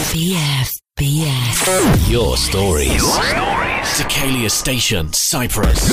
BFBS. Your stories. Decalia Station, Cyprus.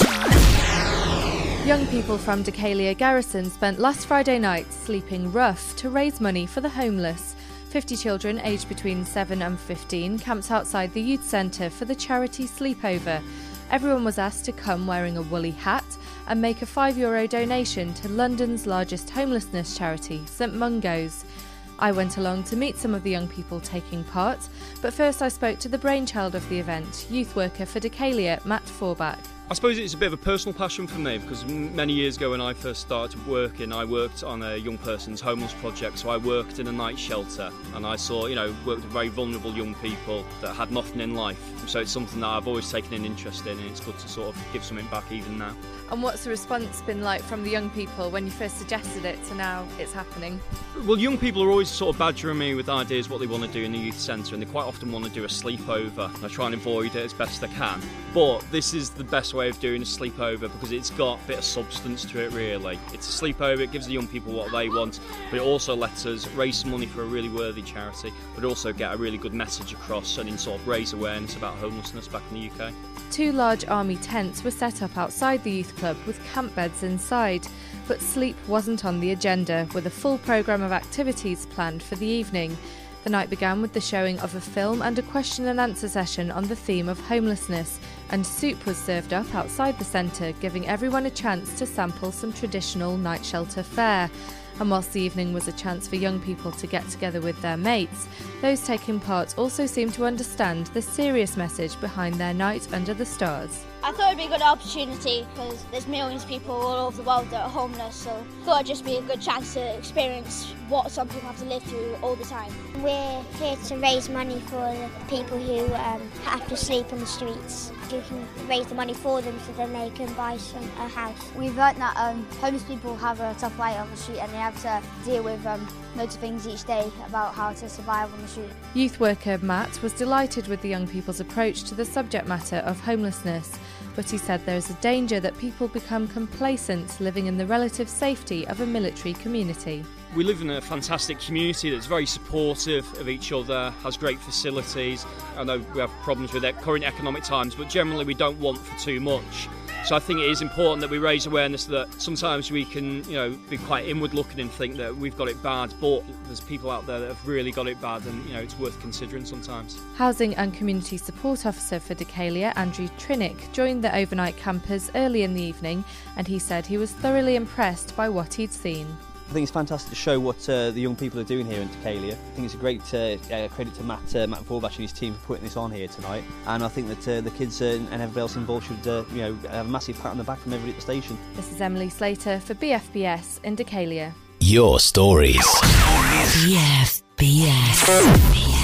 Young people from Decalia Garrison spent last Friday night sleeping rough to raise money for the homeless. 50 children aged between 7 and 15 camped outside the youth centre for the charity sleepover. Everyone was asked to come wearing a woolly hat and make a €5 donation to London's largest homelessness charity, St Mungo's. I went along to meet some of the young people taking part, but first I spoke to the brainchild of the event, youth worker for Decalia, Matt Forbach. I suppose it's a bit of a personal passion for me because many years ago when I first started working, I worked on a young person's homeless project. So I worked in a night shelter and I saw, worked with very vulnerable young people that had nothing in life. So it's something that I've always taken an interest in, and it's good to sort of give something back even now. And what's the response been like from the young people when you first suggested it to now it's happening? Well, young people are always sort of badgering me with ideas what they want to do in the youth centre, and they quite often want to do a sleepover. I try and avoid it as best I can. But this is the best way of doing a sleepover because it's got a bit of substance to it, really. It's a sleepover, it gives the young people what they want, but it also lets us raise some money for a really worthy charity, but also get a really good message across and sort of raise awareness about homelessness back in the UK. 2 large army tents were set up outside the youth club with camp beds inside, but sleep wasn't on the agenda, with a full programme of activities planned for the evening. The night began with the showing of a film and a question and answer session on the theme of homelessness, and soup was served up outside the centre, giving everyone a chance to sample some traditional night shelter fare. And whilst the evening was a chance for young people to get together with their mates, those taking part also seemed to understand the serious message behind their night under the stars. I thought it'd be a good opportunity because there's millions of people all over the world that are homeless, so I thought it'd just be a good chance to experience what some people have to live through all the time. We're here to raise money for the people who have to sleep on the streets. You can raise the money for them so then they can buy a house. We've learnt that homeless people have a tough life on the street and they have to deal with loads of things each day about how to survive on the street. Youth worker Matt was delighted with the young people's approach to the subject matter of homelessness, but he said there is a danger that people become complacent living in the relative safety of a military community. We live in a fantastic community that's very supportive of each other, has great facilities. I know we have problems with current economic times, but generally we don't want for too much. So I think it is important that we raise awareness that sometimes we can, be quite inward looking and think that we've got it bad, but there's people out there that have really got it bad, and it's worth considering sometimes. Housing and Community Support Officer for Decalia, Andrew Trinick, joined the overnight campers early in the evening, and he said he was thoroughly impressed by what he'd seen. I think it's fantastic to show what the young people are doing here in Decalia. I think it's a great credit to Matt Forbach and his team for putting this on here tonight. And I think that the kids and everybody else involved should have a massive pat on the back from everybody at the station. This is Emily Slater for BFBS in Decalia. Your stories. BFBS.